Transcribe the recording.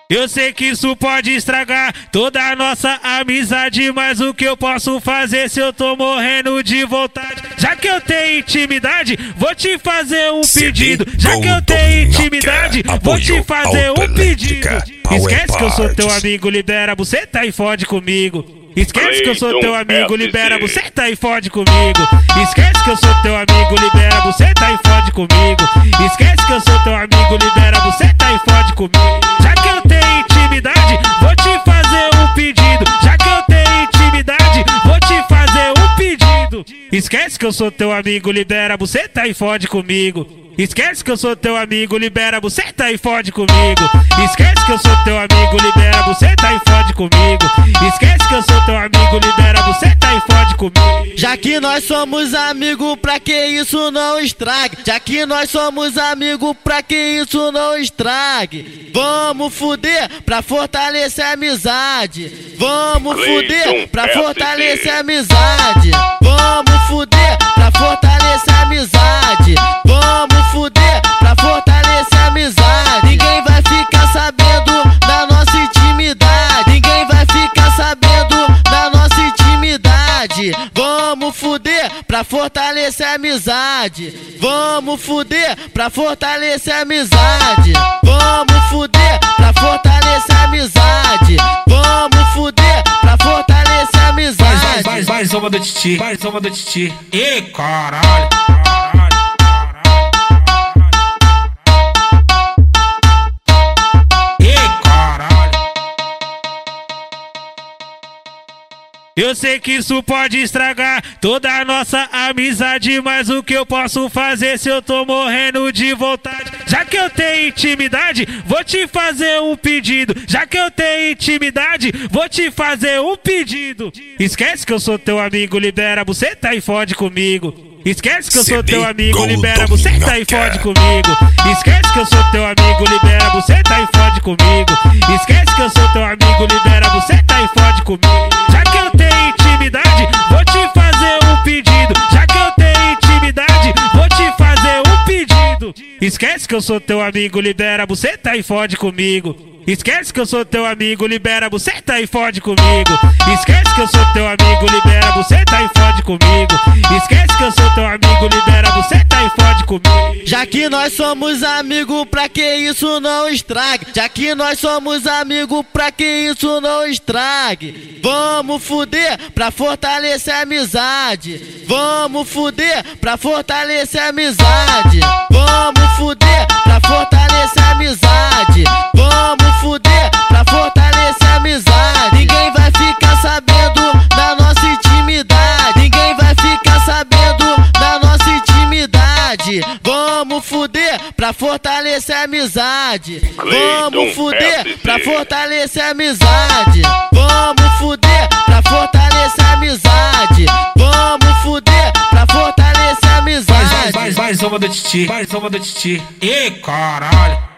Eu sei que isso pode estragar toda a nossa amizade, mas o que eu posso fazer se eu tô morrendo de vontade? Já que eu tenho intimidade, vou te fazer um pedido. Já que eu tenho intimidade, vou te fazer um pedido. Esquece que eu sou teu amigo, libera a buceta e fode comigo. Esquece que eu sou teu amigo, libera a buceta e fode comigo. Esquece que eu sou teu amigo, libera a buceta e fode comigo. Esquece que eu sou teu amigo, libera a buceta e fode comigo. Já que eu tenho intimidade, vou te fazer um pedido. Já que eu tenho intimidade, vou te fazer um pedido. Esquece que eu sou teu amigo, libera a buceta e fode comigo. Esquece que eu sou teu amigo, libera a buceta e fode comigo. Esquece que eu sou teu amigo, libera a buceta e fode comigo. Esquece que eu sou teu amigo, libera a buceta e fode comigo. Já que nós somos amigos, pra que isso não estrague? Já que nós somos amigos, pra que isso não estrague? Vamos fuder pra fortalecer a amizade. Vamos fuder pra fortalecer a amizade. Vamos fuder pra fortalecer a amizade. Vamos fuder pra fortalecer a amizade. Ninguém vai ficar sabendo da nossa intimidade. Ninguém vai ficar sabendo da nossa intimidade. Vamos fuder pra fortalecer a amizade. Vamos fuder pra fortalecer a amizade. Vamos fuder pra fortalecer a amizade. Vamos fuder pra fortalecer a amizade. Mais uma do Titi, mais uma do Titi. Ê, caralho. Eu sei que isso pode estragar toda a nossa amizade, mas o que eu posso fazer se eu tô morrendo de vontade? Já que eu tenho intimidade, vou te fazer um pedido. Já que eu tenho intimidade, vou te fazer um pedido. Esquece que eu sou teu amigo, libera a buceta e fode comigo. Esquece que eu sou teu amigo, libera a buceta e fode comigo. Esquece que eu sou teu amigo, libera a buceta e fode comigo. Esquece que eu sou teu amigo, libera a buceta e fode comigo. Já que eu tenho intimidade, vou te fazer um pedido. Já que eu tenho intimidade, vou te fazer um pedido. Esquece que eu sou teu amigo, libera a buceta e fode comigo. Esquece que eu sou teu amigo, libera a buceta e fode comigo. Esquece que eu sou teu amigo, libera a buceta e fode comigo. Esquece que eu sou teu amigo, libera a buceta e fode comigo. Já que nós somos amigos, pra que isso não estrague? Já que nós somos amigos, pra que isso não estrague? Vamos fuder pra fortalecer a amizade. Vamos fuder pra fortalecer a amizade. Vamos fuder pra fortalecer a amizade. Vamos fuder pra fortalecer a amizade. Ninguém vai ficar sabendo da nossa intimidade. Ninguém vai ficar sabendo da nossa intimidade. Vamos fuder pra fortalecer a amizade. Vamos fuder pra fortalecer a amizade. Vamos fuder pra fortalecer a amizade. Vamos fuder pra fortalecer a amizade. Mais uma do Titi, mais uma do Titi. Ê, caralho.